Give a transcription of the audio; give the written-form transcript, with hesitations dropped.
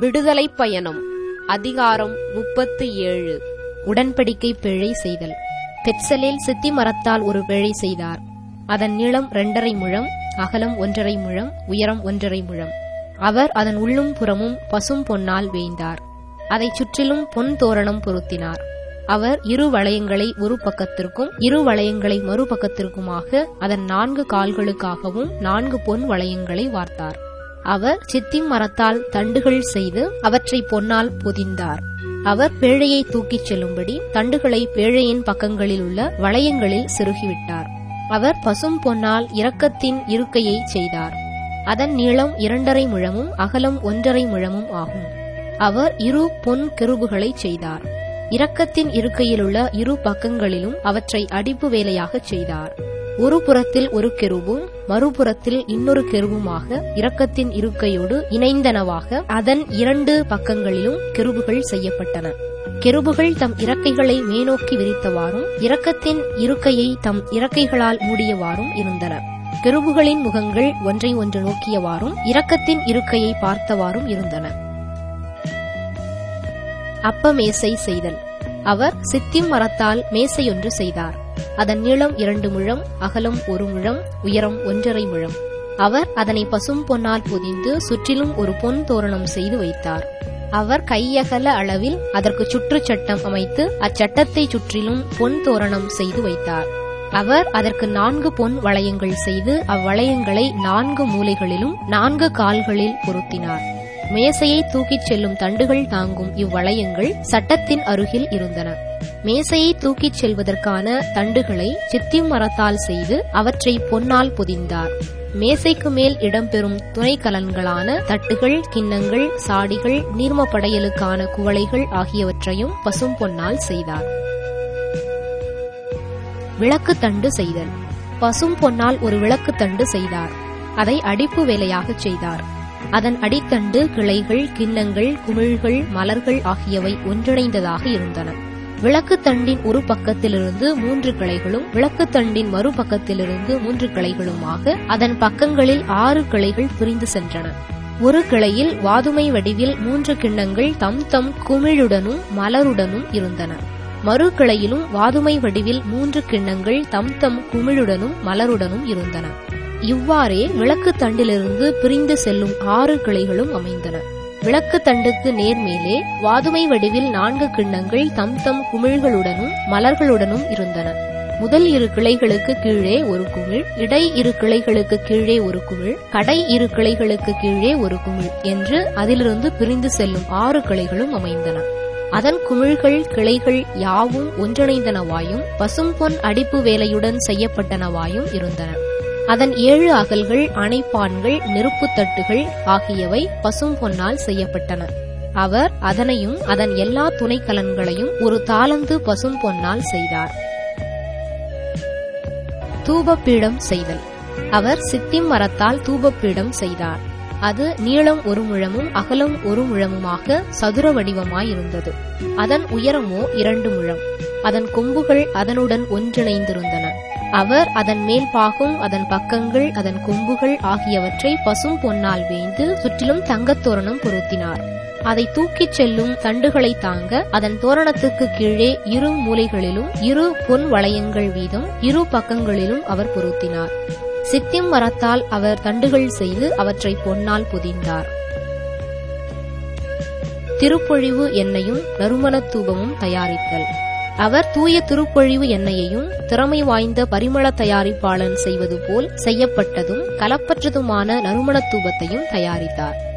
விடுதலைப் பயணம். அதிகாரம் 37. உடன்படிக்கை பிழை செய்தல். பெத்சலேல் சித்தி மரத்தால் ஒரு பிழை செய்தார். அதன் நீளம் 2½ முழம், அகலம் 1½ முழம், உயரம் 1½ முழம். அவர் அதன் உள்ளும் புறமும் பசும் பொன்னால் வேய்ந்தார். அதைச் சுற்றிலும் பொன் தோரணம் பொருத்தினார். அவர் 2 வளையங்களை ஒரு பக்கத்திற்கும் 2 வளையங்களை மறுபக்கத்திற்குமாக அதன் 4 கால்களுக்காகவும் 4 பொன் வளையங்களை வார்த்தார். அவர் சித்திம் மரத்தால் தண்டுகள் செய்து அவற்றை பொன்னால் பொதிந்தார். அவர் பேழையை தூக்கிச் செல்லும்படி தண்டுகளை பேழையின் பக்கங்களில் உள்ள வளையங்களில் செருகிவிட்டார். அவர் பசும் பொன்னால் இரக்கத்தின் இருக்கையை செய்தார். அதன் நீளம் 2½ முழமும் அகலம் 1½ முழமும் ஆகும். அவர் 2 பொன் கெருபுகளை செய்தார். இரக்கத்தின் இருக்கையிலுள்ள 2 பக்கங்களிலும் அவற்றை அடிப்பு வேலையாகச் செய்தார். ஒரு புறத்தில் ஒரு கெருபும் மறுபுறத்தில் இன்னொரு கெருபுமாக இரக்கத்தின் இருக்கையோடு இணைந்தனவாக அதன் 2 பக்கங்களிலும் கெருபுகள் செய்யப்பட்டன. கெருபுகள் தம் இறக்கைகளை மேனோக்கி விரித்தவாறும் இரக்கத்தின் இருக்கையை தம் இறக்கைகளால் மூடியவாறும் இருந்தன. கெருபுகளின் முகங்கள் ஒன்றை ஒன்று நோக்கியவாறும் இரக்கத்தின் இருக்கையை பார்த்தவாறும் இருந்தன. அப்ப மேசை செய்தல். அவர் சித்திம் மரத்தால் மேசையொன்று செய்தார். அதன் நீளம் 2 முழம், அகலம் 1 முழம், உயரம் 1½ முழம். அவர் அதனை பசும் பொன்னால் பொதிந்து சுற்றிலும் ஒரு பொன் தோரணம் செய்து வைத்தார். அவர் கையகல அளவில் அதற்கு சுற்றுச்சட்டம் அமைத்து அச்சட்டத்தை சுற்றிலும் பொன் தோரணம் செய்து வைத்தார். அவர் அதற்கு 4 பொன் வளையங்கள் செய்து அவ்வளையங்களை 4 மூலைகளிலும் 4 கால்களில் பொருத்தினார். மேசையை தூக்கிச் செல்லும் தண்டுகள் தாங்கும் இவ்வளையங்கள் சட்டத்தின் அருகில் இருந்தன. மேசையை தூக்கிச் செல்வதற்கான தண்டுகளை சித்திம் மரத்தால் செய்து அவற்றை பொன்னால் பொதிந்தார். மேசைக்கு மேல் இடம்பெறும் துணை கலன்களான தட்டுகள், கிண்ணங்கள், சாடிகள், நீர்ம படையலுக்கான குவளைகள் ஆகியவற்றையும் பசும் பொன்னால் செய்தார். விளக்கு தண்டு செய்தல். பசும் பொன்னால் ஒரு விளக்கு தண்டு செய்தார். அதை அடிப்பு வேலையாகச் செய்தார். அதன் அடித்தண்டு, கிளைகள், கிண்ணங்கள், குமிழ்கள், மலர்கள் ஆகியவை ஒன்றிணைந்ததாக இருந்தன. விளக்கு தண்டின் ஒரு பக்கத்திலிருந்து 3 கிளைகளும் விளக்கு தண்டின் மறுபக்கத்திலிருந்து 3 கிளைகளுமாக அதன் பக்கங்களில் 6 கிளைகள் பிரிந்து சென்றன. ஒரு கிளையில் வாதுமை வடிவில் 3 கிண்ணங்கள் தம் தம் குமிழுடனும் மலருடனும் இருந்தன. மறு கிளையிலும் வாதுமை வடிவில் 3 கிண்ணங்கள் தம் தம் குமிழுடனும் மலருடனும் இருந்தன. இவ்வாறே விளக்கு தண்டிலிருந்து பிரிந்து செல்லும் 6 கிளைகளும் அமைந்தன. விளக்கு தண்டுக்கு நேர்மேலே வாதுமை வடிவில் 4 கிண்ணங்கள் தம் தம் குமிழ்களுடனும் மலர்களுடனும் இருந்தன. முதல் 2 கிளைகளுக்கு கீழே ஒரு குமிழ், இடை 2 கிளைகளுக்கு கீழே ஒரு குமிழ், கடை 2 கிளைகளுக்கு கீழே ஒரு குமிழ் என்று அதிலிருந்து பிரிந்து செல்லும் 6 கிளைகளும் அமைந்தன. அதன் குமிழ்கள், கிளைகள் யாவும் ஒன்றிணைந்தனவாயும் பசும் பொன் அடிப்பு வேலையுடன் செய்யப்பட்டனவாயும் இருந்தன. அதன் 7 அகல்கள், அணைப்பான்கள், நெருப்பு தட்டுகள் ஆகியவை பசும் பொன்னால் செய்யப்பட்டன. அவர் அதனையும் அதன் எல்லா துணைக்கலன்களையும் ஒரு தாலந்து பசும் பொன்னால் செய்தார். தூபப்பீடம் செய்தல். அவர் சித்திம் மரத்தால் தூபப்பீடம் செய்தார். அது நீளம் 1 முழமும் அகலம் 1 முழமுமாக சதுர வடிவமாயிருந்தது. அதன் உயரமோ 2 முழம். அதன் கொம்புகள் அதனுடன் ஒன்றிணைந்திருந்தன. அவர் அதன் மேல் பாகம், அதன் பக்கங்கள், அதன் கொம்புகள் ஆகியவற்றை பசும் பொன்னால் வேய்ந்து சுற்றிலும் தங்கத் தோரணம் பொருத்தினார். அதை தூக்கிச் செல்லும் தண்டுகளை தாங்க அதன் தோரணத்துக்கு கீழே 2 மூலைகளிலும் 2 பொன் வளையங்கள் வீதம் 2 பக்கங்களிலும் அவர் பொருத்தினார். சித்திம் மரத்தால் அவர் தண்டுகள் செய்து அவற்றை பொன்னால் பொதிந்தார். திருப்பொழிவு எண்ணெயும் நறுமணத் தூபமும் தயாரித்தல். அவர் தூய திருப்பொழிவு எண்ணெயையும் திறமை வாய்ந்த பரிமள தயாரிப்பாளன் செய்வது போல் செய்யப்பட்டதும் கலப்பற்றதுமான நறுமணத் தூபத்தையும் தயாரித்தார்.